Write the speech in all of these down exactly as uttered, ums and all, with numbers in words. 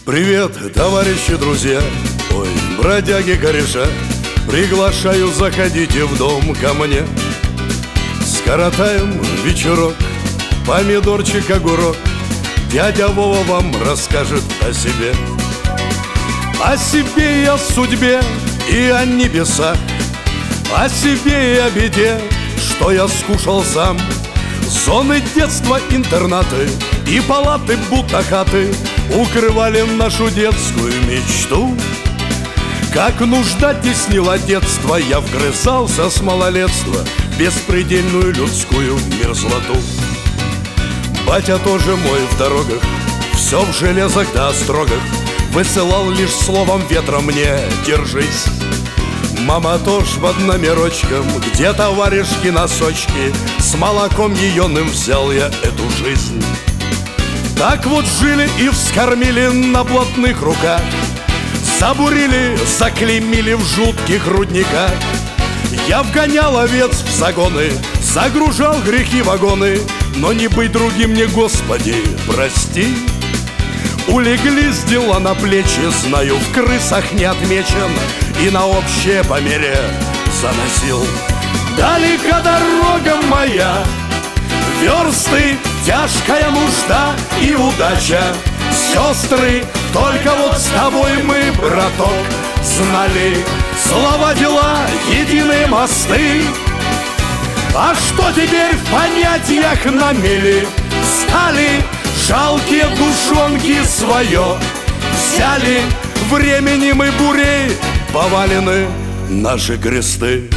Привет, товарищи, друзья, ой, бродяги, кореша. Приглашаю, заходите в дом ко мне. Скоротаем вечерок, помидорчик, огурок. Дядя Вова вам расскажет о себе. О себе и о судьбе, и о небесах. О себе и о беде, что я скушал сам. Зоны детства, интернаты и палаты, будто хаты укрывали нашу детскую мечту. Как нужда теснила детство, я вгрызался с малолетства в беспредельную людскую мерзлоту. Батя тоже мой в дорогах, все в железах да острогах, высылал лишь словом ветра мне: держись. Мама тоже под номерочком, где товаришки носочки, с молоком еёным взял я эту жизнь. Так вот жили и вскормили на блатных руках, забурили, заклеймили в жутких рудниках. Я вгонял овец в загоны, загружал грехи вагоны, но не быть другим мне, Господи, прости. Улеглись дела на плечи, знаю, в крысах не отмечен, и на общее по мере заносил. Далека дорога моя, версты, тяжкая нужда и удача. Сестры, только вот с тобой мы, браток, знали слова, дела, единые мосты. А что теперь в понятиях на мели? Стали жалкие душонки свое взяли. Временем и бурей повалены наши кресты.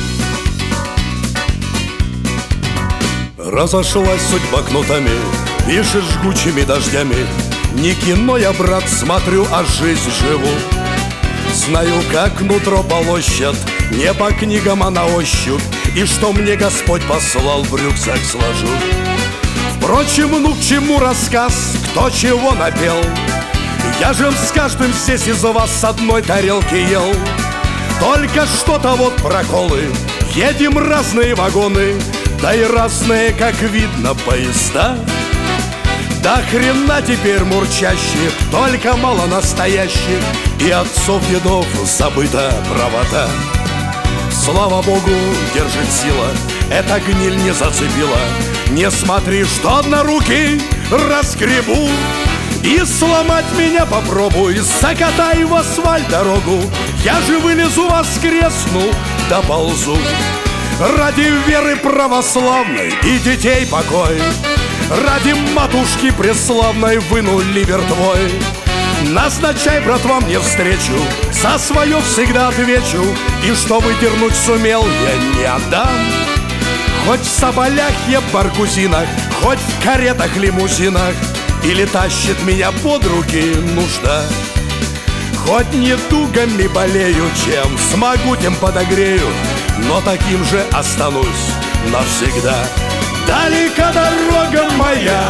Разошлась судьба кнутами, пишет жгучими дождями. Не кино я, брат, смотрю, а жизнь живу. Знаю, как нутро полощет, не по книгам, а на ощупь, и что мне Господь послал, в рюкзак сложу. Впрочем, ну к чему рассказ, кто чего напел? Я же с каждым здесь из вас с одной тарелки ел. Только что-то вот проколы, едем разные вагоны, да и разные, как видно, поезда. Да хрена теперь мурчащих, только мало настоящих, и отцов дедов забыта правота. Слава Богу, держит сила, эта гниль не зацепила. Не смотри, что однорукий разгребу, и сломать меня попробуй, закатай в асфальт дорогу. Я же вылезу, воскресну, доползу. Ради веры православной и детей покой, ради матушки преславной выну ливер твой. Назначай, братва, мне встречу, за свое всегда отвечу, и что выдернуть сумел, я не отдам. Хоть в соболях я баргузинах, хоть в каретах-лимузинах, или тащит меня под руки нужда. Хоть недугами болею, чем смогу, тем подогрею, но таким же останусь навсегда. Далека дорога моя,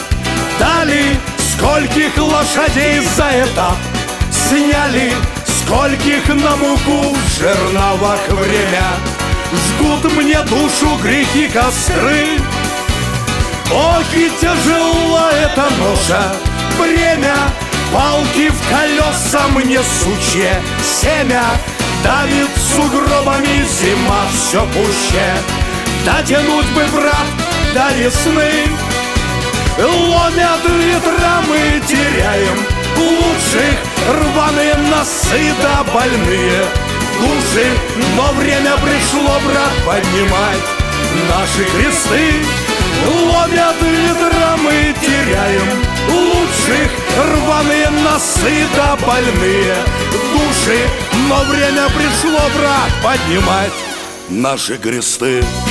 дали скольких лошадей за этап сняли, скольких на муку в жерновах время. Жгут мне душу грехи костры, ох и тяжела эта ноша, бремя. Палки в колеса мне сучье семя, давит сугробами зима все пуще. Дотянуть бы, брат, до весны, ломят ветра, мы теряем лучших, рваные носы да больные души. Но время пришло, брат, поднимать наши кресты. Ломят ветра, мы теряем лучших, рваные носы да больные души. Но время пришло, брат, поднимать наши кресты.